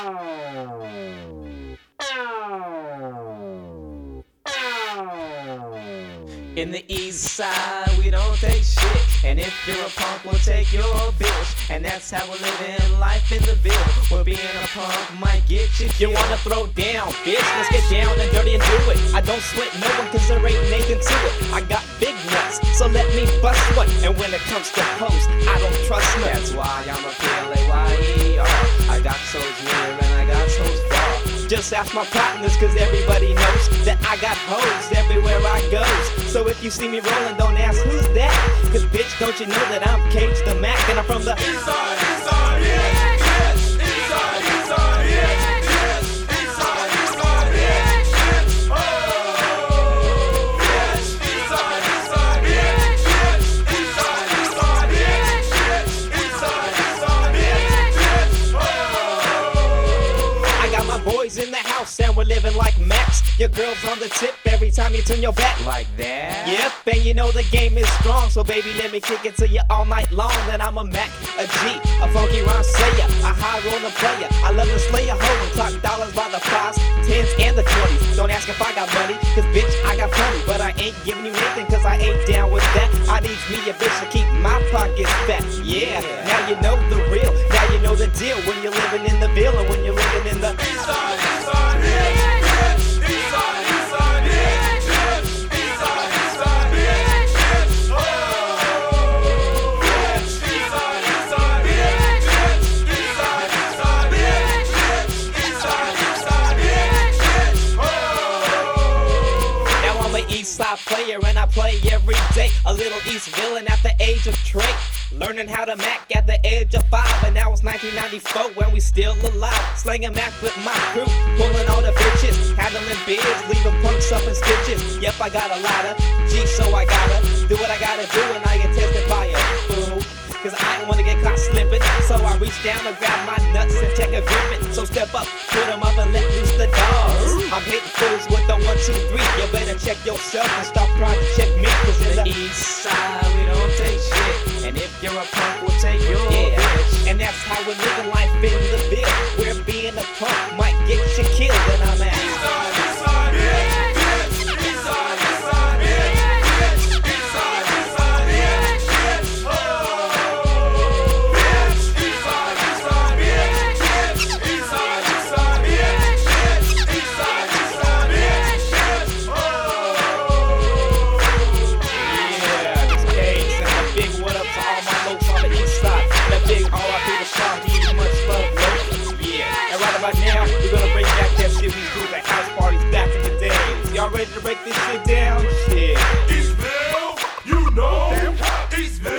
In the east side, we don't take shit. And if you're a punk, we'll take your bitch. And that's how we're living life in the Ville. Where being a punk might get you killed. You wanna throw down, bitch? Let's get down and dirty and do it. I don't sweat no one cause there ain't nothing to it. I got big nuts, so let me bust one. And when it comes to hoes, I don't trust none. That's why I'm a P-L-A-Y-E-R. I got souls near and I got souls far. Just ask my partners cause everybody knows that I got hoes everywhere I go. So if you see me rolling, don't ask who's that. Cause bitch, don't you know that I'm Cage the Mac and I'm from the Eastside, Eastside, yeah. Yes, Eastside, Eastside, yeah. Yes, Eastside, Eastside, yeah. Yes, oh. Yes, Eastside, Eastside, yeah. Yes, Eastside, Eastside, yeah. Yes, Eastside, Eastside, yeah. Yes, oh. I got my boys in the house and we're living like Max. Your girl's on the tip every time you turn your back. Like that? Yep, and you know the game is strong. So baby, let me kick it to you all night long. Then I'm a Mac, a G, a funky rhyme sayer, a high roller player. I love to slay a hoe and talk dollars by the 5s, 10s, and the 20s. Don't ask if I got money, cause bitch, I got plenty. But I ain't giving you anything cause I ain't down with that. I need me a bitch to keep my pockets fat. Yeah, now you know the real, now you know the deal. When you're living in the Ville and when you're living in the Eastside, Eastside, yeah. Eastside player and I play every day. A little East villain at the age of Drake. Learning how to Mac at the age of 5. And now it's 1994 when we still alive. Slanging Mac with my crew, pulling all the bitches, handling beers, leaving punks up in stitches. Yep, I got a lot of G, so I gotta do what I gotta do. And I get tested by a fool, cause I don't wanna get caught slipping. So I reach down and grab my nuts and take a grip it. So step up, put them up and let loose the dogs. I'm hitting fools with the 1, 2, 3. You better check yourself and stop trying to check me. Cause in the east side, we don't take shit. And if you're a punk, we'll take your bitch. And that's how we're living life in the Ville. Where being a punk might get you killed. And I'm at Eastside, Eastside, yeah. Yes, Eastside, Eastside, yeah. Yes, Eastside, Eastside, yeah. Yes, oh. Yes, Eastside, Eastside, yeah. Yes, Eastside, Eastside, yeah. Yes, Eastside, Eastside, yeah. Yes, oh. Yeah, this Cage and a big what up to all my folks on the east side. And a big R.I.P. to Sean, he needs much love, bro. Yeah, and right about now, we're gonna bring back that shit we do at house parties back in the days. Y'all ready to break this shit down? Shit. Eastville, you know. Eastville.